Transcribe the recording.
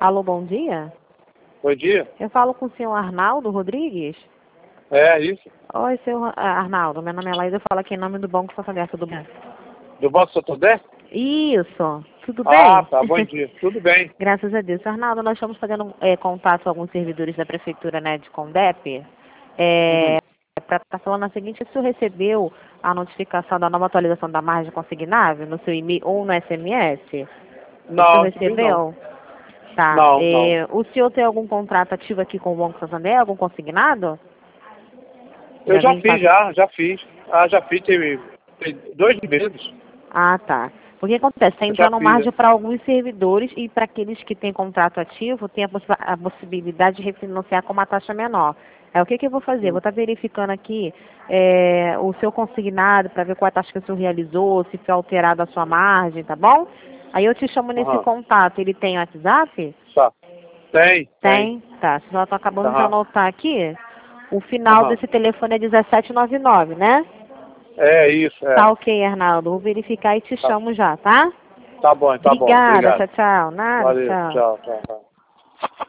Alô, bom dia. Bom dia. Eu falo com o senhor Arnaldo Rodrigues? É, isso. Oi, senhor Arnaldo. Meu nome é Laísa, eu falo aqui em nome do Banco Santander. Tudo bem? Do Banco Santander? Isso. Tudo bem? Ah, tá. Bom dia. Tudo bem. Graças a Deus. Arnaldo, nós estamos fazendo contato com alguns servidores da Prefeitura, né, de Condep. Para estar falando a seguinte, se o senhor recebeu a notificação da nova atualização da margem consignável no seu e-mail ou no SMS? O senhor Não, recebeu? Tá. não. O senhor tem algum contrato ativo aqui com o Banco Santander? Algum consignado? Eu já vem fiz, já fiz. Ah, já fiz, tem 2 meses. Ah, tá. O que acontece? Está Eu já entrando fiz. margem para alguns servidores e para aqueles que têm contrato ativo, tem a possibilidade de refinanciar com uma taxa menor. O que eu vou fazer? Vou estar verificando aqui o seu consignado para ver qual a taxa que o senhor realizou, se foi alterada a sua margem, tá bom? Aí eu te chamo nesse contato. Ele tem WhatsApp? Tá. Tem. Tá. Se eu estou acabando de Aham. anotar aqui, o final desse telefone é 1799, né? É isso, é. Tá ok, Arnaldo. Vou verificar e te chamo já, tá? Tá bom, tá bom. Obrigada. Obrigado. Tchau, tchau. Nada, Valeu. tchau. Tchau.